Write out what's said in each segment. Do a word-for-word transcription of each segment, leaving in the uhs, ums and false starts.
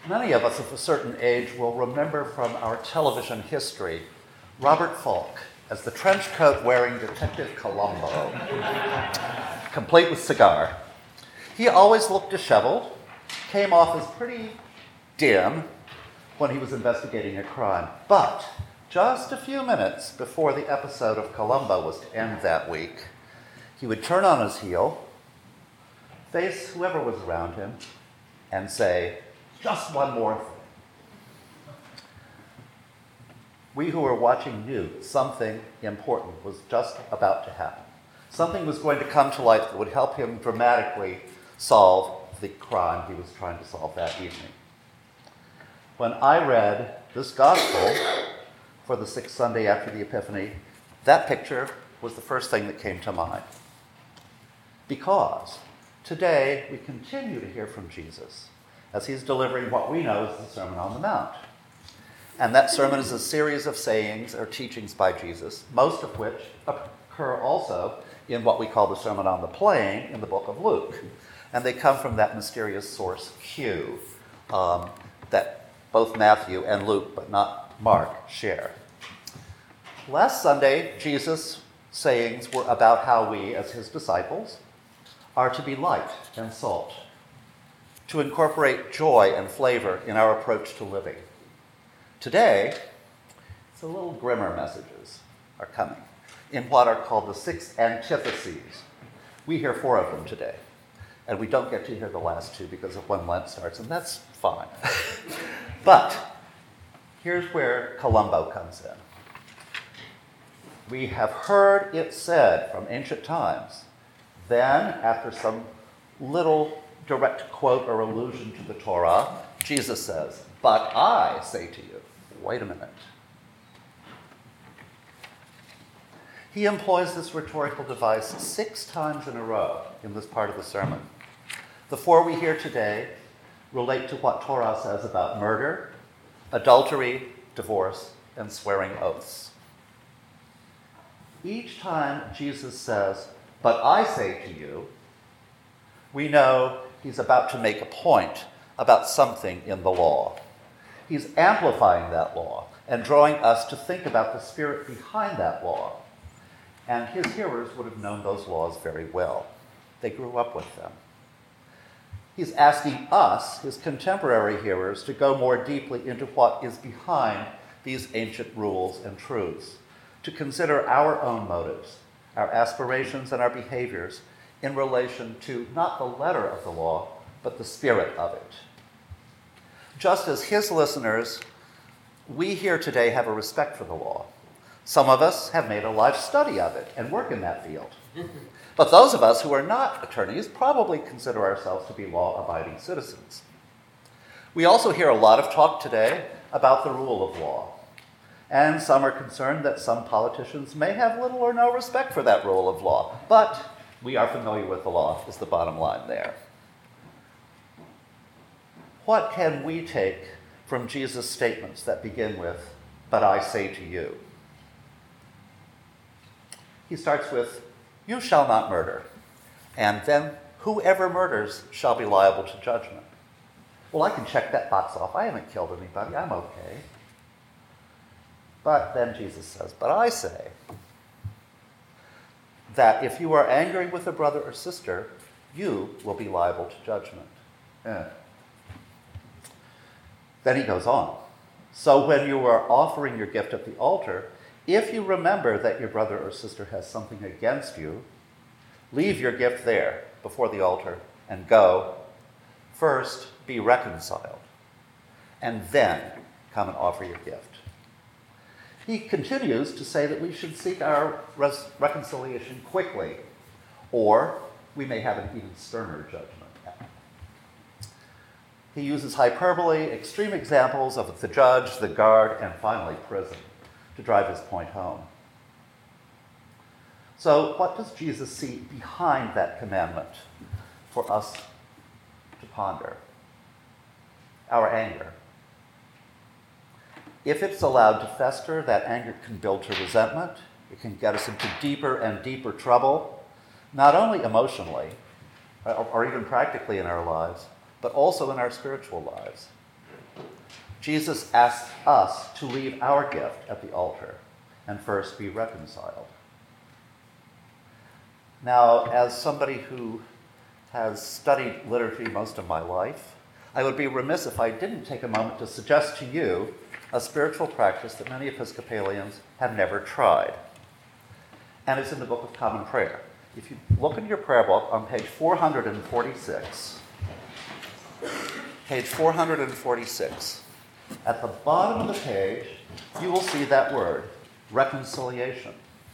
Many of us of a certain age will remember from our television history Robert Falk as the trench coat wearing Detective Columbo, complete with cigar. He always looked disheveled, came off as pretty dim when he was investigating a crime. But just a few minutes before the episode of Columbo was to end that week, he would turn on his heel, face whoever was around him, and say, "Just one more thing." We who were watching knew something important was just about to happen. Something was going to come to light that would help him dramatically solve the crime he was trying to solve that evening. When I read this gospel for the sixth Sunday after the Epiphany, that picture was the first thing that came to mind. Because today we continue to hear from Jesus as he's delivering what we know as the Sermon on the Mount. And that sermon is a series of sayings or teachings by Jesus, most of which occur also in what we call the Sermon on the Plain in the book of Luke. And they come from that mysterious source, Q, um, that both Matthew and Luke, but not Mark, share. Last Sunday, Jesus' sayings were about how we, as his disciples, are to be light and salt, to incorporate joy and flavor in our approach to living. Today, it's a little grimmer messages are coming in what are called the six antitheses. We hear four of them today, and we don't get to hear the last two because of when Lent starts, and that's fine. But here's where Columbo comes in. We have heard it said from ancient times. Then, after some little direct quote or allusion to the Torah, Jesus says, "But I say to you," wait a minute. He employs this rhetorical device six times in a row in this part of the sermon. The four we hear today relate to what Torah says about murder, adultery, divorce, and swearing oaths. Each time Jesus says, "But I say to you," we know he's about to make a point about something in the law. He's amplifying that law and drawing us to think about the spirit behind that law. And his hearers would have known those laws very well. They grew up with them. He's asking us, his contemporary hearers, to go more deeply into what is behind these ancient rules and truths, to consider our own motives, our aspirations, and our behaviors in relation to not the letter of the law, but the spirit of it. Just as his listeners, we here today have a respect for the law. Some of us have made a life study of it and work in that field. But those of us who are not attorneys probably consider ourselves to be law-abiding citizens. We also hear a lot of talk today about the rule of law. And some are concerned that some politicians may have little or no respect for that rule of law. But we are familiar with the law, is the bottom line there. What can we take from Jesus' statements that begin with, "But I say to you"? He starts with, "You shall not murder," and then, "Whoever murders shall be liable to judgment." Well, I can check that box off. I haven't killed anybody. I'm okay. But then Jesus says, "But I say that if you are angry with a brother or sister, you will be liable to judgment." Eh. Then he goes on. "So when you are offering your gift at the altar, if you remember that your brother or sister has something against you, leave your gift there before the altar and go. First, be reconciled, and then come and offer your gift." He continues to say that we should seek our res- reconciliation quickly, or we may have an even sterner judgment. He uses hyperbole, extreme examples of the judge, the guard, and finally prison to drive his point home. So what does Jesus see behind that commandment for us to ponder? Our anger. If it's allowed to fester, that anger can build to resentment. It can get us into deeper and deeper trouble, not only emotionally or, or even practically in our lives, but also in our spiritual lives. Jesus asks us to leave our gift at the altar and first be reconciled. Now, as somebody who has studied liturgy most of my life, I would be remiss if I didn't take a moment to suggest to you a spiritual practice that many Episcopalians have never tried. And it's in the Book of Common Prayer. If you look in your prayer book on page four hundred forty-six, page four hundred forty-six, at the bottom of the page, you will see that word, reconciliation.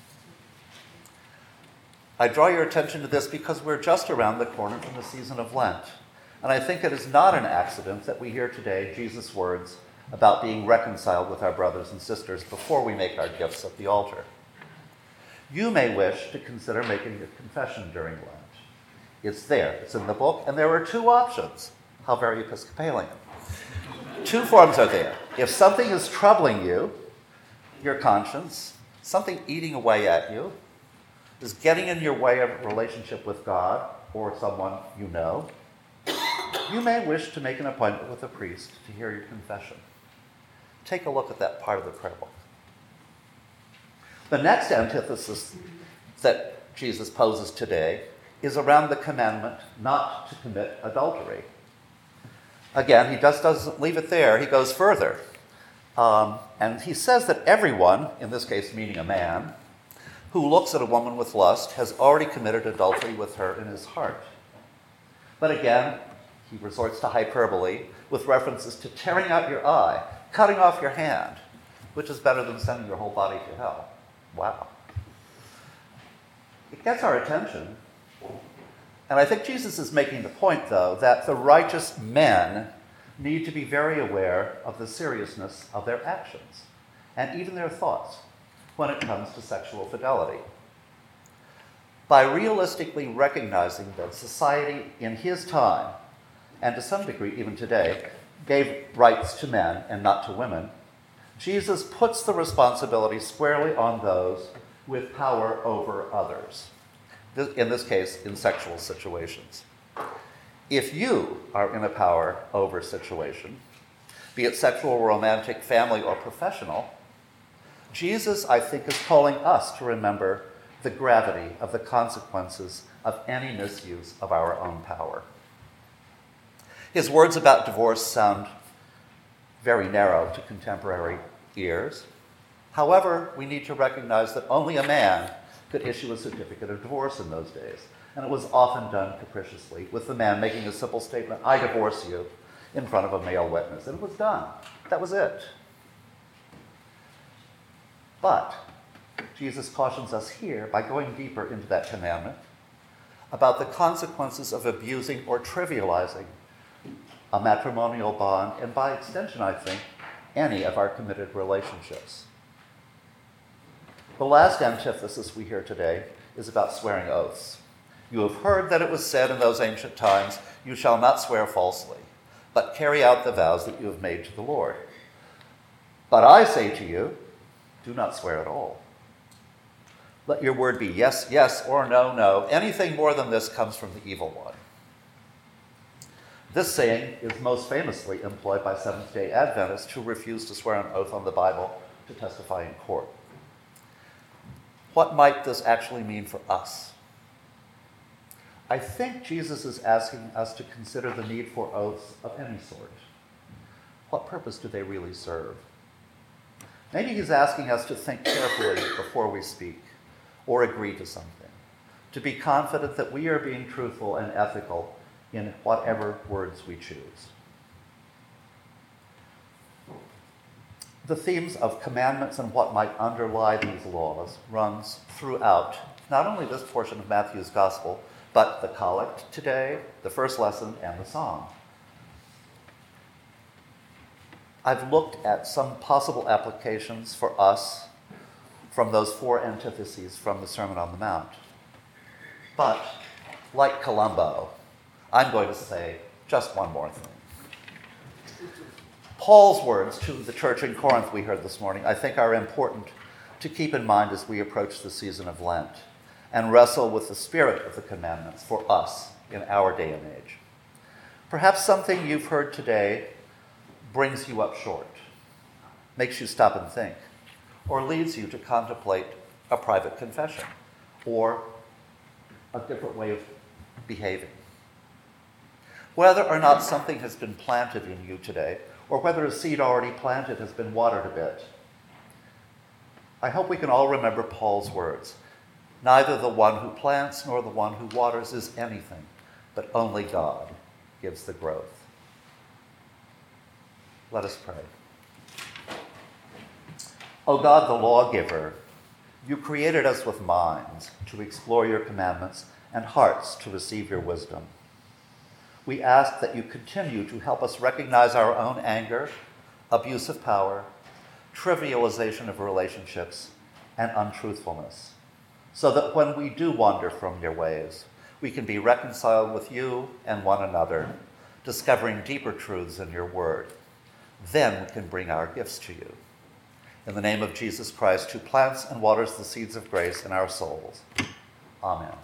I draw your attention to this because we're just around the corner from the season of Lent. And I think it is not an accident that we hear today Jesus' words about being reconciled with our brothers and sisters before we make our gifts at the altar. You may wish to consider making a confession during Lent. It's there, it's in the book, and there are two options. How very Episcopalian. Two forms are there. If something is troubling you, your conscience, something eating away at you, is getting in your way of a relationship with God or someone you know, you may wish to make an appointment with a priest to hear your confession. Take a look at that part of the prayer book. The next antithesis that Jesus poses today is around the commandment not to commit adultery. Again, he just doesn't leave it there. He goes further. Um, and he says that everyone, in this case meaning a man, who looks at a woman with lust has already committed adultery with her in his heart. But again, he resorts to hyperbole with references to tearing out your eye, cutting off your hand, which is better than sending your whole body to hell. Wow. It gets our attention. And I think Jesus is making the point, though, that the righteous men need to be very aware of the seriousness of their actions and even their thoughts when it comes to sexual fidelity. By realistically recognizing that society in his time, and to some degree even today, gave rights to men and not to women, Jesus puts the responsibility squarely on those with power over others, in this case, in sexual situations. If you are in a power over situation, be it sexual, romantic, family, or professional, Jesus, I think, is calling us to remember the gravity of the consequences of any misuse of our own power. His words about divorce sound very narrow to contemporary ears. However, we need to recognize that only a man could issue a certificate of divorce in those days, and it was often done capriciously, with the man making a simple statement, "I divorce you," in front of a male witness, and it was done. That was it. But Jesus cautions us here, by going deeper into that commandment, about the consequences of abusing or trivializing a matrimonial bond, and by extension, I think, any of our committed relationships. The last antithesis we hear today is about swearing oaths. You have heard that it was said in those ancient times, "You shall not swear falsely, but carry out the vows that you have made to the Lord." But I say to you, do not swear at all. Let your word be yes, yes, or no, no. Anything more than this comes from the evil one. This saying is most famously employed by Seventh-day Adventists who refuse to swear an oath on the Bible to testify in court. What might this actually mean for us? I think Jesus is asking us to consider the need for oaths of any sort. What purpose do they really serve? Maybe he's asking us to think carefully before we speak or agree to something, to be confident that we are being truthful and ethical in whatever words we choose. The themes of commandments and what might underlie these laws runs throughout not only this portion of Matthew's Gospel, but the collect today, the first lesson, and the song. I've looked at some possible applications for us from those four antitheses from the Sermon on the Mount. But, like Columbo, I'm going to say just one more thing. Paul's words to the church in Corinth we heard this morning, I think, are important to keep in mind as we approach the season of Lent and wrestle with the spirit of the commandments for us in our day and age. Perhaps something you've heard today brings you up short, makes you stop and think, or leads you to contemplate a private confession or a different way of behaving. Whether or not something has been planted in you today, or whether a seed already planted has been watered a bit, I hope we can all remember Paul's words. Neither the one who plants nor the one who waters is anything, but only God gives the growth. Let us pray. O God, the lawgiver, you created us with minds to explore your commandments and hearts to receive your wisdom. We ask that you continue to help us recognize our own anger, abuse of power, trivialization of relationships, and untruthfulness, so that when we do wander from your ways, we can be reconciled with you and one another, discovering deeper truths in your word. Then we can bring our gifts to you. In the name of Jesus Christ, who plants and waters the seeds of grace in our souls. Amen.